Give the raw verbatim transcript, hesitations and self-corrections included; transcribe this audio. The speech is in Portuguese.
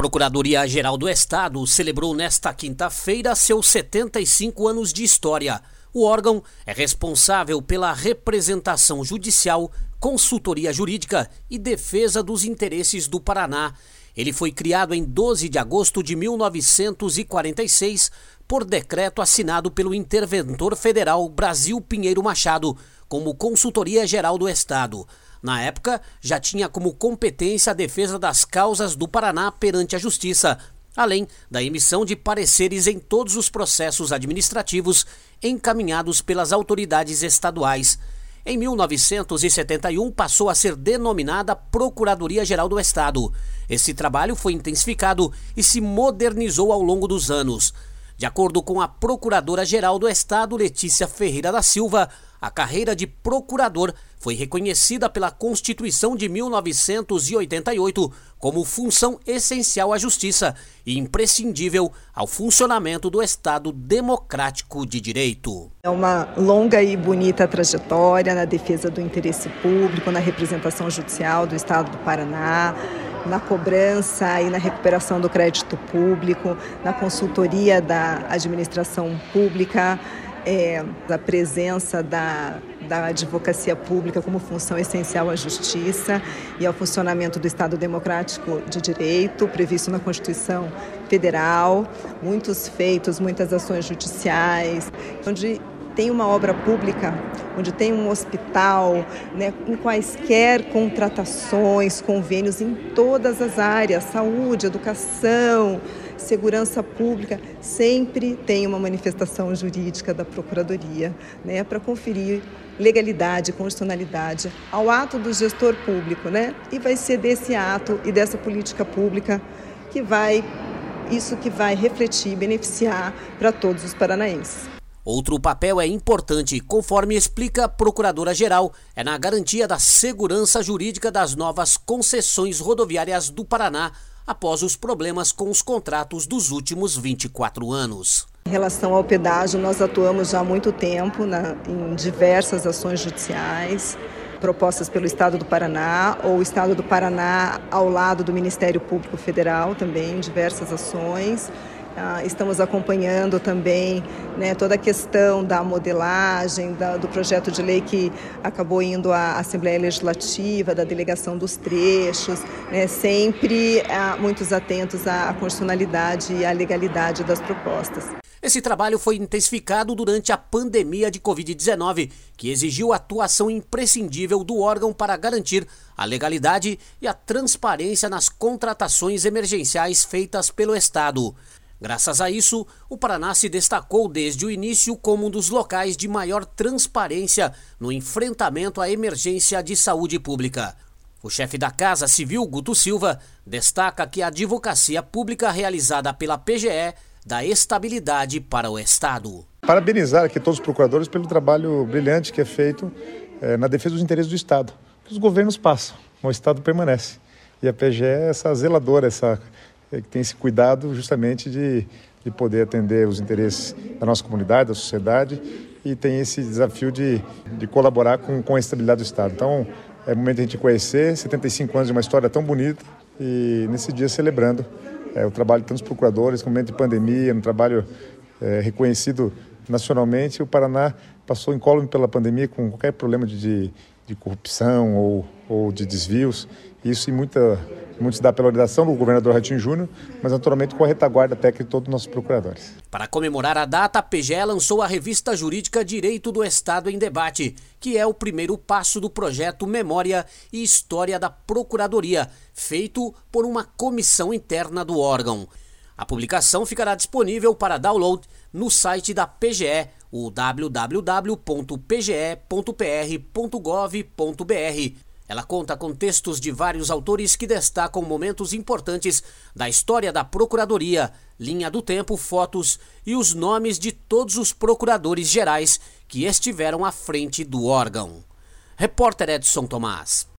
Procuradoria-Geral do Estado celebrou nesta quinta-feira seus setenta e cinco anos de história. O órgão é responsável pela representação judicial, consultoria jurídica e defesa dos interesses do Paraná. Ele foi criado em doze de agosto de mil novecentos e quarenta e seis por decreto assinado pelo interventor federal Brasil Pinheiro Machado como Consultoria-Geral do Estado. Na época, já tinha como competência a defesa das causas do Paraná perante a Justiça, além da emissão de pareceres em todos os processos administrativos encaminhados pelas autoridades estaduais. Em mil novecentos e setenta e um, passou a ser denominada Procuradoria-Geral do Estado. Esse trabalho foi intensificado e se modernizou ao longo dos anos. De acordo com a Procuradora-Geral do Estado, Letícia Ferreira da Silva, a carreira de procurador foi reconhecida pela Constituição de mil novecentos e oitenta e oito como função essencial à justiça e imprescindível ao funcionamento do Estado democrático de direito. É uma longa e bonita trajetória na defesa do interesse público, na representação judicial do Estado do Paraná, na cobrança e na recuperação do crédito público, na consultoria da administração pública, é, da presença da, da advocacia pública como função essencial à justiça e ao funcionamento do Estado democrático de direito, previsto na Constituição Federal, muitos feitos, muitas ações judiciais, onde tem uma obra pública, onde tem um hospital, né, em quaisquer contratações, convênios em todas as áreas, saúde, educação, segurança pública, sempre tem uma manifestação jurídica da Procuradoria, né, para conferir legalidade, constitucionalidade ao ato do gestor público, né? E vai ser desse ato e dessa política pública que vai, isso que vai refletir, beneficiar para todos os paranaenses. Outro papel é importante, conforme explica a Procuradora-Geral, é na garantia da segurança jurídica das novas concessões rodoviárias do Paraná, após os problemas com os contratos dos últimos vinte e quatro anos. Em relação ao pedágio, nós atuamos já há muito tempo na, em diversas ações judiciais, propostas pelo Estado do Paraná, ou o Estado do Paraná ao lado do Ministério Público Federal também, em diversas ações. Ah, estamos acompanhando também, né, toda a questão da modelagem, da, do projeto de lei que acabou indo à Assembleia Legislativa, da delegação dos trechos, né, sempre ah, muitos atentos à constitucionalidade e à legalidade das propostas. Esse trabalho foi intensificado durante a pandemia de covid dezenove, que exigiu a atuação imprescindível do órgão para garantir a legalidade e a transparência nas contratações emergenciais feitas pelo Estado. Graças a isso, o Paraná se destacou desde o início como um dos locais de maior transparência no enfrentamento à emergência de saúde pública. O chefe da Casa Civil, Guto Silva, destaca que a advocacia pública realizada pela P G E dá estabilidade para o Estado. Parabenizar aqui todos os procuradores pelo trabalho brilhante que é feito é, na defesa dos interesses do Estado. Os governos passam, o Estado permanece. E a P G E é essa zeladora, essa... que tem esse cuidado justamente de, de poder atender os interesses da nossa comunidade, da sociedade, e tem esse desafio de, de colaborar com, com a estabilidade do Estado. Então, é momento de a gente conhecer setenta e cinco anos de uma história tão bonita e nesse dia celebrando é, o trabalho de tantos procuradores, no momento de pandemia, um trabalho é, reconhecido nacionalmente. O Paraná passou incólume pela pandemia com qualquer problema de, de, de corrupção ou, ou de desvios. Isso em muita, muito se dá pela orientação do governador Ratinho Júnior, mas naturalmente com a retaguarda técnica de todos os nossos procuradores. Para comemorar a data, a P G E lançou a revista jurídica Direito do Estado em Debate, que é o primeiro passo do projeto Memória e História da Procuradoria, feito por uma comissão interna do órgão. A publicação ficará disponível para download no site da P G E, o w w w ponto p g e ponto p r ponto gov ponto b r. Ela conta com textos de vários autores que destacam momentos importantes da história da Procuradoria, linha do tempo, fotos e os nomes de todos os procuradores gerais que estiveram à frente do órgão. Repórter Edson Tomás.